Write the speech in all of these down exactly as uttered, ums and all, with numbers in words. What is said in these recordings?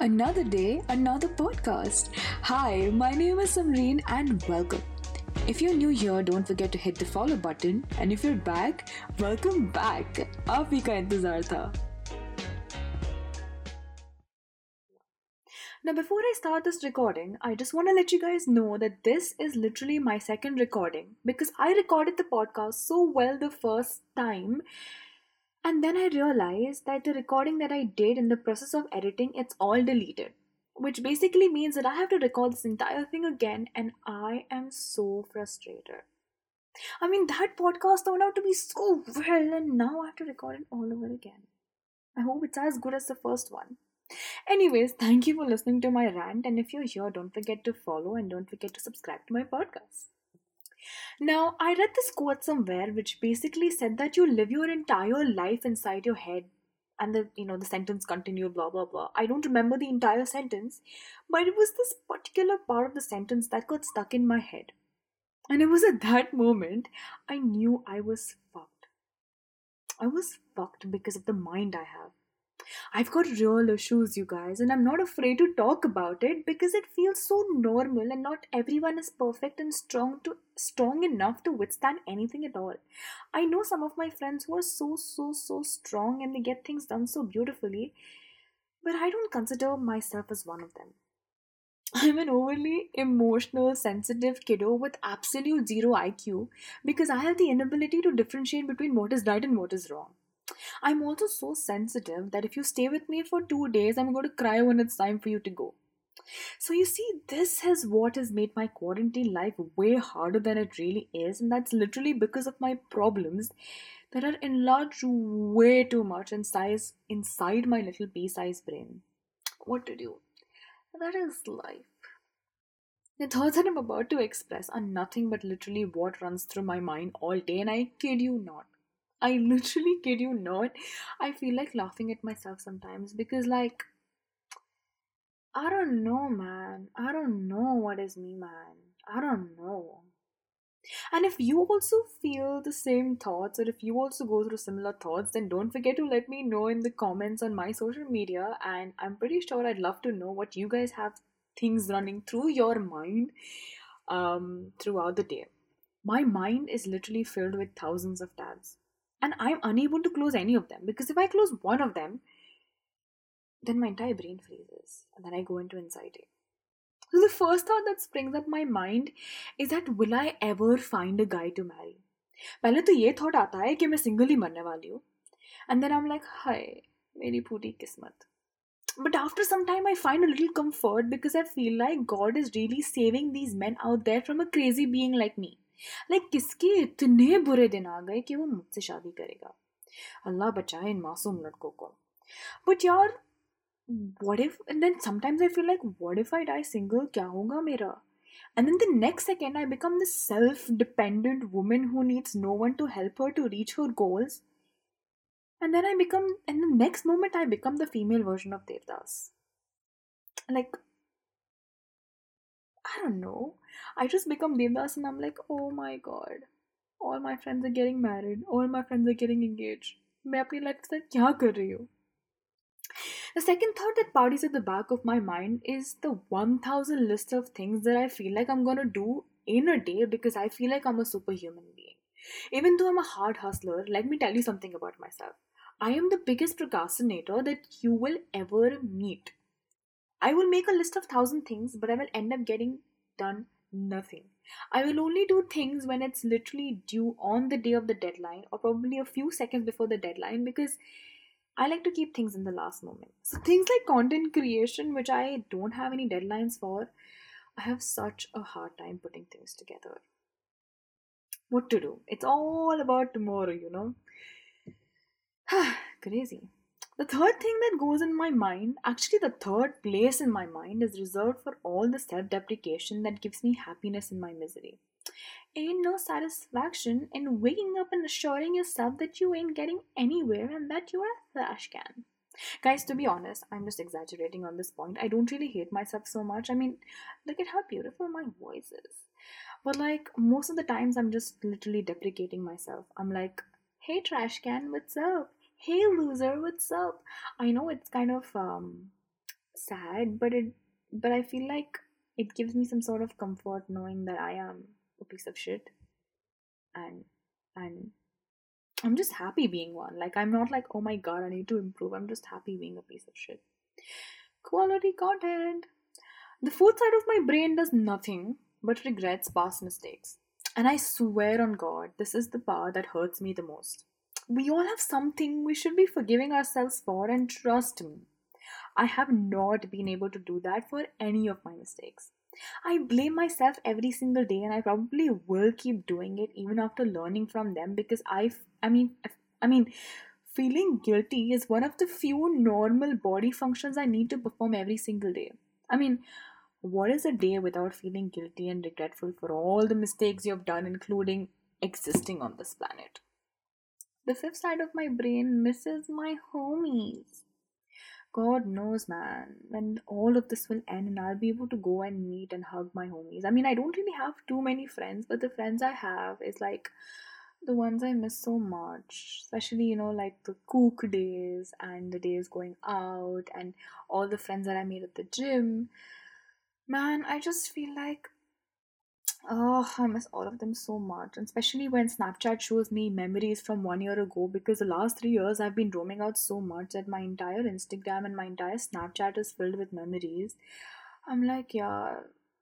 Another day, another podcast. Hi, my name is Samreen and welcome. If you're new here, don't forget to hit the follow button. And if you're back, welcome back. आप ही का इंतजार था. Now, before I start this recording, I just want to let you guys know that this is literally my second recording because I recorded the podcast so well the first time. And then I realized that the recording that I did in the process of editing, it's all deleted. Which basically means that I have to record this entire thing again, and I am so frustrated. I mean, that podcast turned out to be so well, and now I have to record it all over again. I hope it's as good as the first one. Anyways, thank you for listening to my rant, and if you're here, don't forget to follow and don't forget to subscribe to my podcast. Now, I read this quote somewhere which basically said that you live your entire life inside your head, and the you know the sentence continued blah blah blah. I don't remember the entire sentence, but it was this particular part of the sentence that got stuck in my head. And it was at that moment I knew I was fucked. I was fucked because of the mind I have. I've got real issues, you guys, and I'm not afraid to talk about it because it feels so normal and not everyone is perfect and strong to strong enough to withstand anything at all. I know some of my friends who are so so so strong and they get things done so beautifully, but I don't consider myself as one of them. I'm an overly emotional, sensitive kiddo with absolute zero I Q because I have the inability to differentiate between what is right and what is wrong. I'm also so sensitive that if you stay with me for two days, I'm going to cry when it's time for you to go. So, you see, this is what has made my quarantine life way harder than it really is, and that's literally because of my problems that are enlarged way too much in size inside my little pea sized brain. What to do? That is life. The thoughts that I'm about to express are nothing but literally what runs through my mind all day, and I kid you not. I literally kid you not. I feel like laughing at myself sometimes because, like, I don't know, man. I don't know what is me, man. I don't know. And if you also feel the same thoughts, or if you also go through similar thoughts, then don't forget to let me know in the comments on my social media. And I'm pretty sure I'd love to know what you guys have things running through your mind um, throughout the day. My mind is literally filled with thousands of tabs. And I'm unable to close any of them because if I close one of them, then my entire brain freezes and then I go into anxiety. So the first thought that springs up my mind is that will I ever find a guy to marry? पहले तो ये thought आता है कि मैं single ही मरने वाली हूँ. And then I'm like, हाय मेरी पूरी किस्मत. But after some time I find a little comfort because I feel like God is really saving these men out there from a crazy being like me. Like like, किसके इतने बुरे दिन आ गए कि वो मुझसे शादी करेगा. अल्लाह बचाए इन मासूम लड़कों को. बट यार what if, and then sometimes I feel like what if I die single, क्या होगा मेरा? And then the next second I become this self-dependent woman who needs no one to help her to reach her goals. And then I become, and the next moment I become the female version of Devdas. Like, I don't know. I just become Devdas and I'm like, oh my god. All my friends are getting married. All my friends are getting engaged. मैं अपनी life से क्या कर रही हूँ? The second thought that parties at the back of my mind is the one thousand list of things that I feel like I'm gonna do in a day because I feel like I'm a superhuman being. Even though I'm a hard hustler, let me tell you something about myself. I am the biggest procrastinator that you will ever meet. I will make a list of thousand things, but I will end up getting done nothing. I will only do things when it's literally due on the day of the deadline or probably a few seconds before the deadline because I like to keep things in the last moment. So things like content creation, which I don't have any deadlines for, I have such a hard time putting things together. What to do? It's all about tomorrow, you know. Crazy. The third thing that goes in my mind, actually, the third place in my mind is reserved for all the self deprecation that gives me happiness in my misery. Ain't no satisfaction in waking up and assuring yourself that you ain't getting anywhere and that you're a trash can. Guys, to be honest, I'm just exaggerating on this point. I don't really hate myself so much. I mean, look at how beautiful my voice is. But like, most of the times, I'm just literally deprecating myself. I'm like, hey, trash can, what's up? Hey, loser, what's up? I know it's kind of um, sad, but it but I feel like it gives me some sort of comfort knowing that I am a piece of shit, and and I'm just happy being one. Like, I'm not like, oh my god, I need to improve. I'm just happy being a piece of shit. Quality content. The fourth side of my brain does nothing but regrets past mistakes. And I swear on God, this is the part that hurts me the most. We all have something we should be forgiving ourselves for, and trust me, I have not been able to do that for any of my mistakes. I blame myself every single day, and I probably will keep doing it even after learning from them because I, I mean, I mean, feeling guilty is one of the few normal body functions I need to perform every single day. I mean, what is a day without feeling guilty and regretful for all the mistakes you have done, including existing on this planet? The fifth side of my brain misses my homies. God knows, man, when all of this will end and I'll be able to go and meet and hug my homies. I mean, I don't really have too many friends, but the friends I have is like the ones I miss so much. Especially, you know, like the cook days and the days going out and all the friends that I made at the gym. Man, I just feel like, oh, I miss all of them so much. And especially when Snapchat shows me memories from one year ago, because the last three years I've been roaming out so much that my entire Instagram and my entire Snapchat is filled with memories. I'm like, yeah,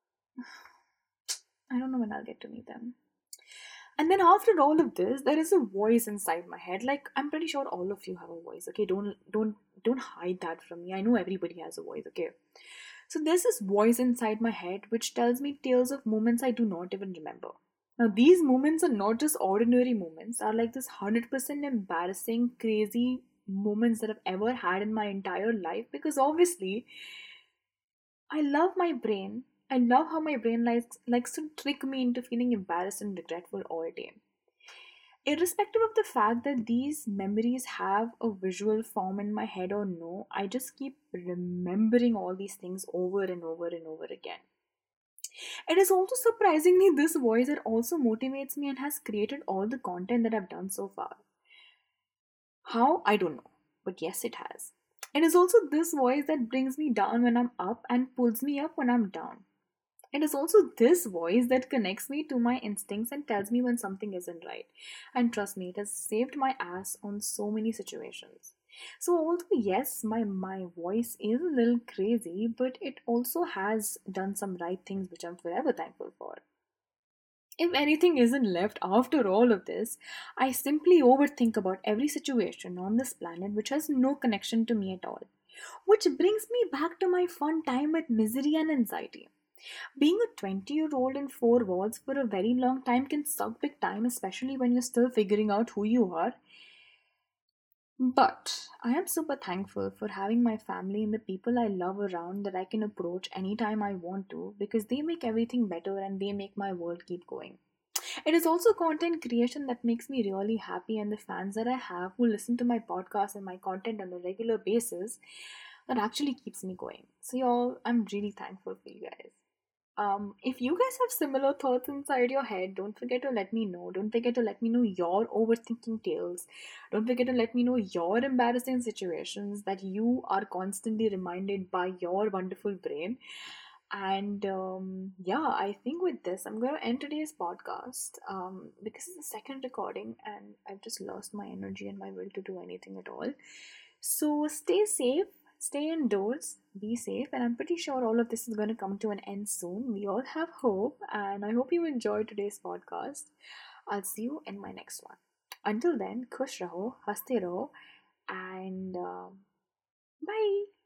I don't know when I'll get to meet them. And then after all of this, there is a voice inside my head. Like, I'm pretty sure all of you have a voice. Okay, don't don't don't hide that from me. I know everybody has a voice. Okay, so there's this voice inside my head which tells me tales of moments I do not even remember. Now, these moments are not just ordinary moments, are like this one hundred percent embarrassing, crazy moments that I've ever had in my entire life because obviously I love my brain. I love how my brain likes, likes to trick me into feeling embarrassed and regretful all day. Irrespective of the fact that these memories have a visual form in my head or no, I just keep remembering all these things over and over and over again. It is also surprisingly this voice that also motivates me and has created all the content that I've done so far. How? I don't know. But yes, it has. It is also this voice that brings me down when I'm up and pulls me up when I'm down. It is also this voice that connects me to my instincts and tells me when something isn't right. And trust me, it has saved my ass on so many situations. So, although yes, my, my voice is a little crazy, but it also has done some right things which I'm forever thankful for. If anything isn't left after all of this, I simply overthink about every situation on this planet which has no connection to me at all. Which brings me back to my fun time with misery and anxiety. Being a twenty year old in four walls for a very long time can suck big time, especially when you're still figuring out who you are. But I am super thankful for having my family and the people I love around that I can approach anytime I want to because they make everything better and they make my world keep going. It is also content creation that makes me really happy, and the fans that I have who listen to my podcast and my content on a regular basis that actually keeps me going. So, y'all, I'm really thankful for you guys. Um, if you guys have similar thoughts inside your head, don't forget to let me know. Don't forget to let me know your overthinking tales. Don't forget to let me know your embarrassing situations that you are constantly reminded by your wonderful brain. And um, yeah, I think with this, I'm going to end today's podcast um, because it's the second recording and I've just lost my energy and my will to do anything at all. So stay safe, stay indoors, be safe, and I'm pretty sure all of this is going to come to an end soon. We all have hope, and I hope you enjoyed today's podcast. I'll see you in my next one. Until then, khush raho, haste raho, and uh, bye.